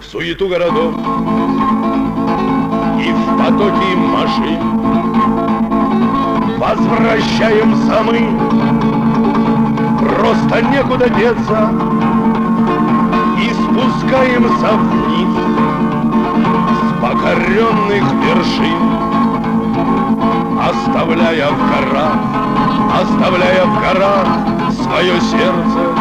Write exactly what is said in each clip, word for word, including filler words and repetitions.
суету городов и в потоке машин возвращаемся мы, просто некуда деться, и спускаемся вниз с покоренных вершин, оставляя в горах, оставляя в горах свое сердце.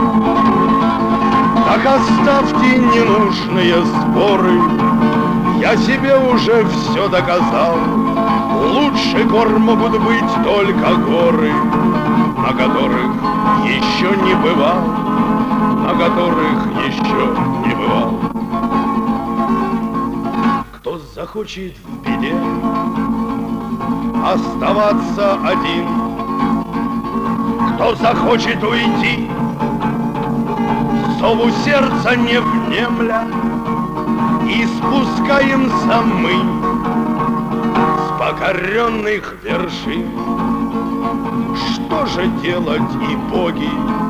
Так оставьте ненужные споры, я себе уже все доказал. Лучше гор могут быть только горы, на которых еще не бывал, на которых еще не бывал. Кто захочет в беде оставаться один, кто захочет уйти, зову сердца не внемля, и спускаемся мы с покоренных вершин. Что же делать, и боги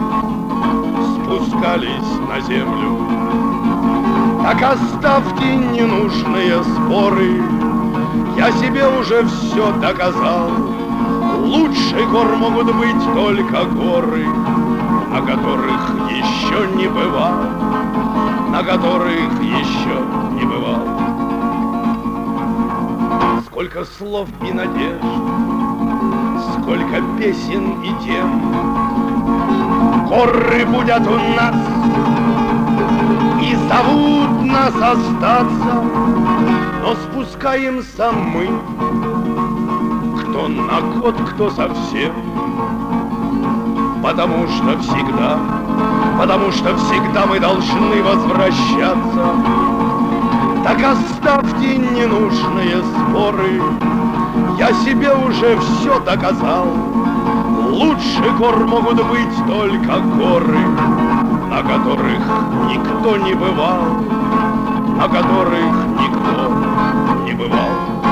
спускались на землю? Так оставьте ненужные споры, я себе уже все доказал. Лучше гор могут быть только горы, на которых еще не бывал, на которых еще не бывал. Сколько слов и надежд, сколько песен и тем горы будут у нас и зовут нас остаться, но спускаемся мы, кто на год, кто совсем, потому что всегда, потому что всегда мы должны возвращаться. Так оставьте ненужные споры, я себе уже все доказал. Лучше гор могут быть только горы, на которых никто не бывал, на которых никто не бывал.